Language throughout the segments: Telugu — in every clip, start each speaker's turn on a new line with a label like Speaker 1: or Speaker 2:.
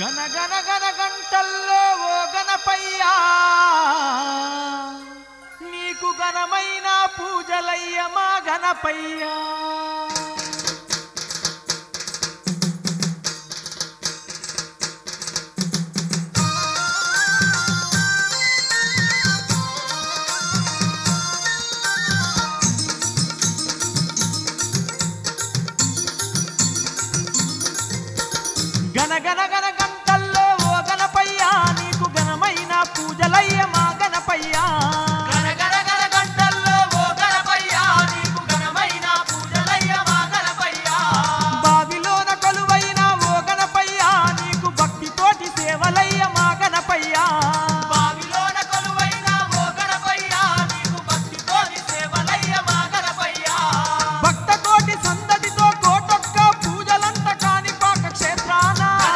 Speaker 1: గన గన గన గంటల్లో ఓ గణపయ్యా నీకు ఘనమైన పూజలయ్య మా గణపయ్యా గన గన గన గంటల్లో ఓ గణపయ్యా నీకు ఘనమైన పూజలయ్య మా గణపయ్యా గన గన గన గంటల్లో ఓ గణపయ్యా నీకు ఘనమైన పూజలయ్య మా గణపయ్యా బావిలోన కొలువైన ఓ గణపయ్యా నీకు భక్తితోటి సేవలయ్య మా గణపయ్యా బావిలోన కొలువైన ఓ గణపయ్యా నీకు భక్తితోటి సేవలయ్య మా గణపయ్యా భక్త కోటి సందడితో కోటొక్క పూజలంత కాణిపాక క్షేత్రాన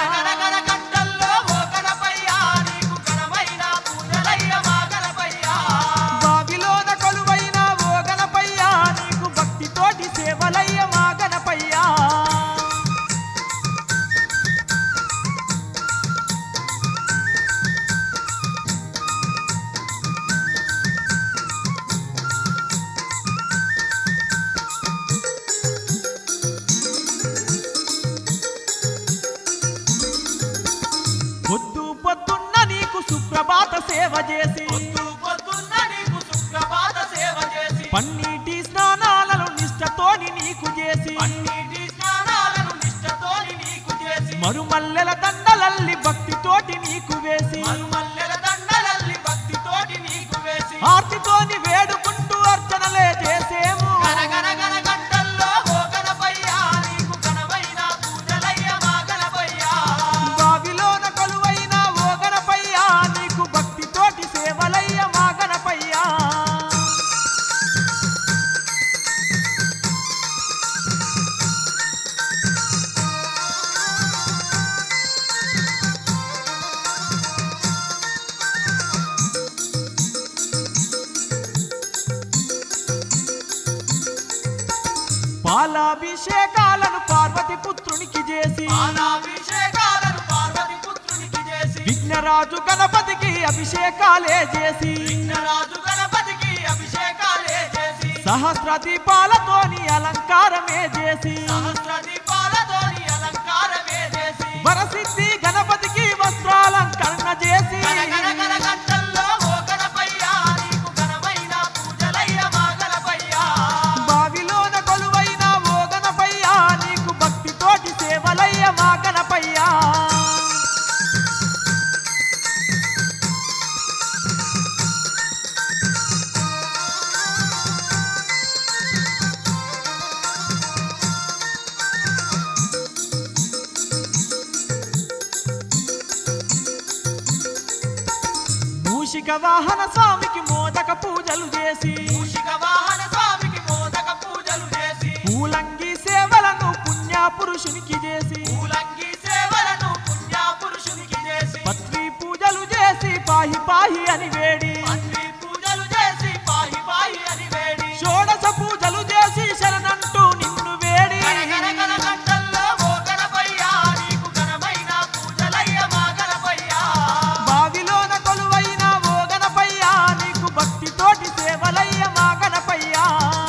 Speaker 1: పొద్దు పొద్దున్న నీకు సుప్రభాత సేవ చేసి పన్నీటి స్నానాలను నిష్టతోని నీకు చేసి మరుమల్లెల దండలల్లి భక్తితోటి నీకు వేసి ఆర్తితోని వేడుకుంటూ అర్చనలే చేసేము బావిలోన కొలువైన ఓ గణపయ్యా నీకు భక్తితోటి సేవలయ్య మా గణపయ్యా పాలాభిషేకాలను పార్వతి పుత్రునికి చేసి విఘ్నరాజు గణపతికి అభిషేకాలే చేసి సహస్ర దీపాలతోని అలంకారమే చేసి వరసిద్ధి గణపతికి వస్త్రాలంకరణ చేసి బావిలోన కొలువైన ఓ గణపయ్యా నీకు భక్తితోటి సేవలయ్య మా గణపయ్యా మూషిక వాహన స్వామికి మోదక పూజలు చేసి పూలంగి సేవలను పుణ్యపురుషునికి చేసి పత్రి పూజలు చేసి పాహి పాహి అని వేడి షోడశ పూజలు చేసి శరణంటూ నిన్ను వేడి బావిలోన కొలువైన ఓ గణపయ్యా నీకు భక్తితోటి సేవలయ్య మా గణపయ్యా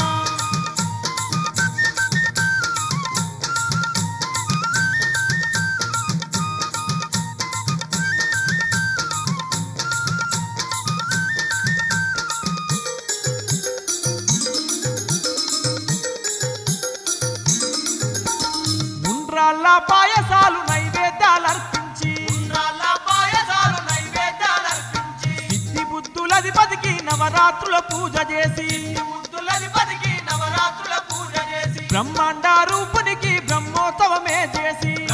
Speaker 1: ఉండ్రాళ్ళ పాయసాలు నైవేద్యాలర్పించి సిద్ధి బుద్ధులధిపతికి నవరాత్రుల పూజ చేసి బ్రహ్మాండ రూపునికి బ్రహ్మోత్సవమే చేసి